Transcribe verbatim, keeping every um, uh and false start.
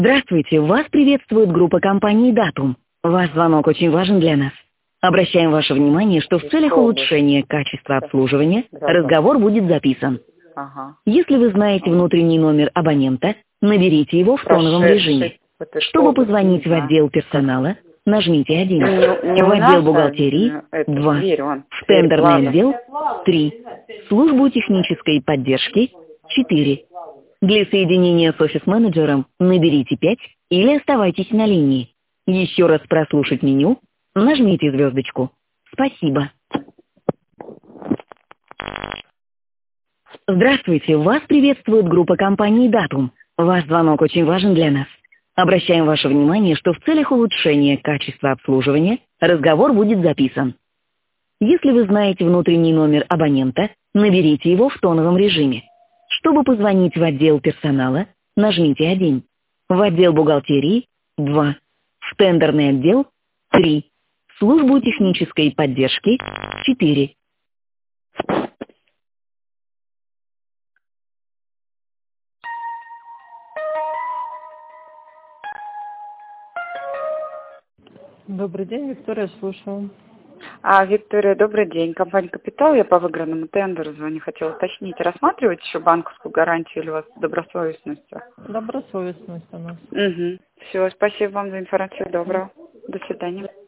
Здравствуйте, вас приветствует группа компании «Датум». Ваш звонок очень важен для нас. Обращаем ваше внимание, что в целях улучшения качества обслуживания разговор будет записан. Ага. Если вы знаете внутренний номер абонента, наберите его в тоновом режиме. Чтобы позвонить в отдел персонала, нажмите один. Не, не В у отдел нас, бухгалтерии а, это, два. дверь, вон, В дверь, тендерный ладно. отдел три. Службу технической поддержки четыре. Для соединения с офис-менеджером наберите пять или оставайтесь на линии. Еще раз прослушать меню, нажмите звездочку. Спасибо. Здравствуйте, вас приветствует группа компании «Датум». Ваш звонок очень важен для нас. Обращаем ваше внимание, что в целях улучшения качества обслуживания разговор будет записан. Если вы знаете внутренний номер абонента, наберите его в тоновом режиме. Чтобы позвонить в отдел персонала, нажмите один. В отдел бухгалтерии два. В тендерный отдел три. Службу технической поддержки четыре. Добрый день, Виктория, слушаю. А, Виктория, добрый день. Компания «Капитал», я по выигранному тендеру звоню. Хотела уточнить, рассматривать еще банковскую гарантию или у вас с добросовестностью? Добросовестность у нас. Угу. Все, спасибо вам за информацию. Доброго. До свидания.